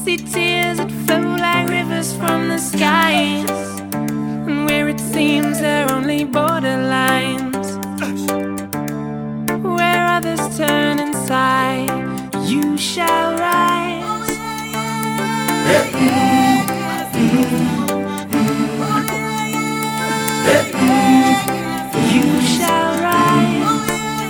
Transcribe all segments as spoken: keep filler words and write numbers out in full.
See tears that flow like rivers from the skies, and where it seems there are only borderlines, where others turn and sigh, you shall rise. You shall rise.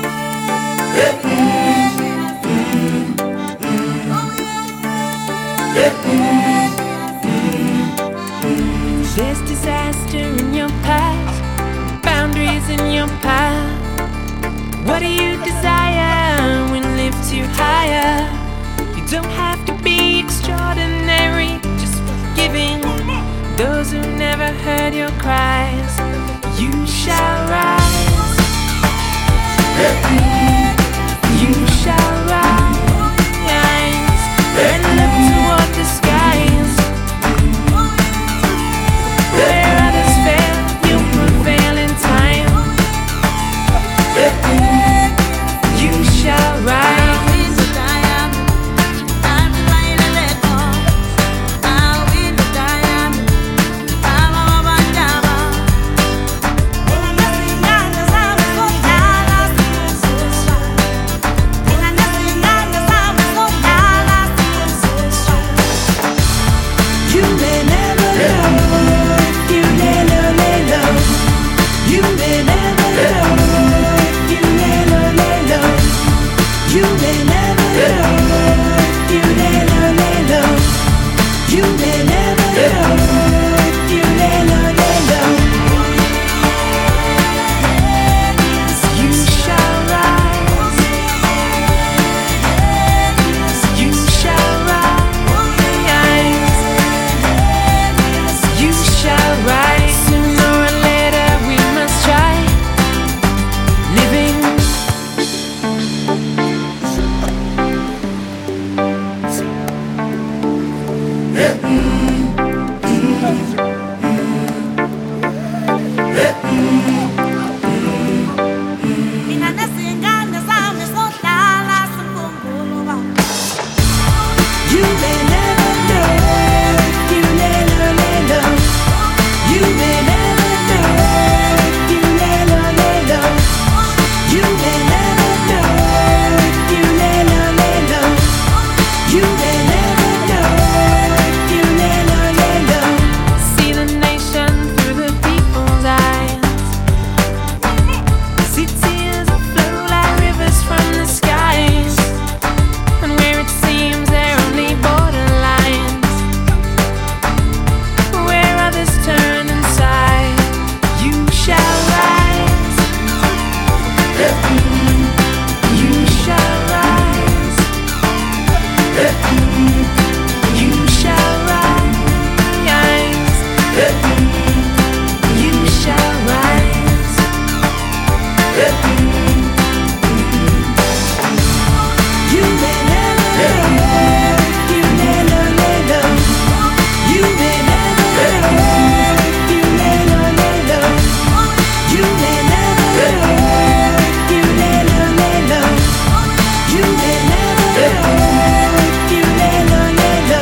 There's disaster in your past, boundaries in your path. What do you desire when lifts you higher? You don't have to be extraordinary, just forgiving those who never heard your cries. You shall rise. You shall rise and look toward the skies. Where others fail, you'll prevail in time. You shall rise.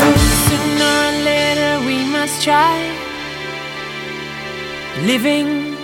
Living